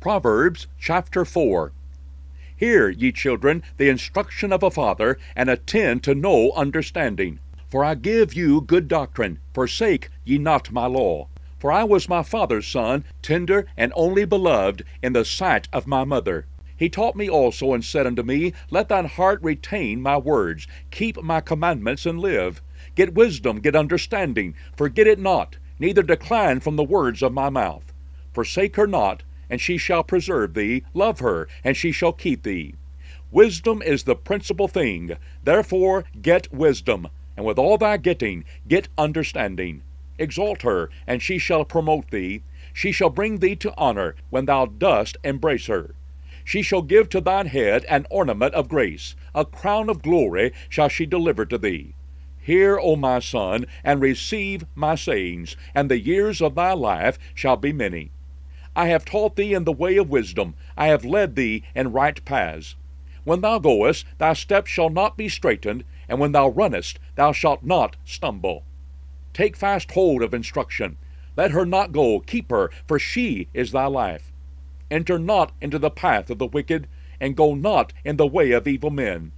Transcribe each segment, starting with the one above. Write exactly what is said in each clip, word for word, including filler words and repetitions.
Proverbs chapter four. Hear, ye children, the instruction of a father, and attend to know understanding. For I give you good doctrine, forsake ye not my law. For I was my father's son, tender and only beloved in the sight of my mother. He taught me also, and said unto me, Let thine heart retain my words, keep my commandments, and live. Get wisdom, get understanding, forget it not, neither decline from the words of my mouth. Forsake her not, and she shall preserve thee. Love her, and she shall keep thee. Wisdom is the principal thing. Therefore get wisdom, and with all thy getting, get understanding. Exalt her, and she shall promote thee. She shall bring thee to honor, when thou dost embrace her. She shall give to thine head an ornament of grace. A crown of glory shall she deliver to thee. Hear, O my son, and receive my sayings, and the years of thy life shall be many. I have taught thee in the way of wisdom, I have led thee in right paths. When thou goest, thy steps shall not be straitened, and when thou runnest, thou shalt not stumble. Take fast hold of instruction. Let her not go, keep her, for she is thy life. Enter not into the path of the wicked, and go not in the way of evil men.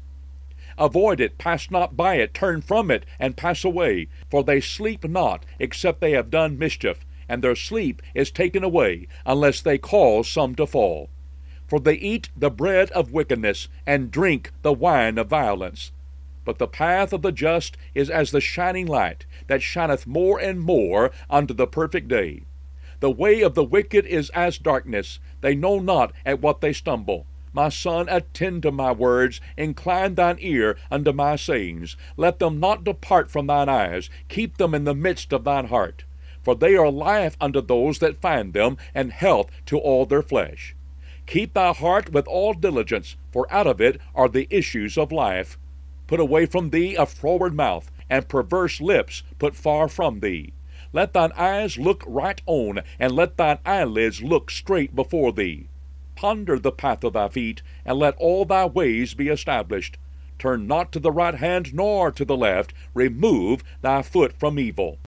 Avoid it, pass not by it, turn from it, and pass away. For they sleep not, except they have done mischief, and their sleep is taken away, unless they cause some to fall. For they eat the bread of wickedness, and drink the wine of violence. But the path of the just is as the shining light, that shineth more and more unto the perfect day. The way of the wicked is as darkness, they know not at what they stumble. My son, attend to my words, incline thine ear unto my sayings. Let them not depart from thine eyes, keep them in the midst of thine heart. For they are life unto those that find them, and health to all their flesh. Keep thy heart with all diligence, for out of it are the issues of life. Put away from thee a froward mouth, and perverse lips put far from thee. Let thine eyes look right on, and let thine eyelids look straight before thee. Ponder the path of thy feet, and let all thy ways be established. Turn not to the right hand nor to the left. Remove thy foot from evil.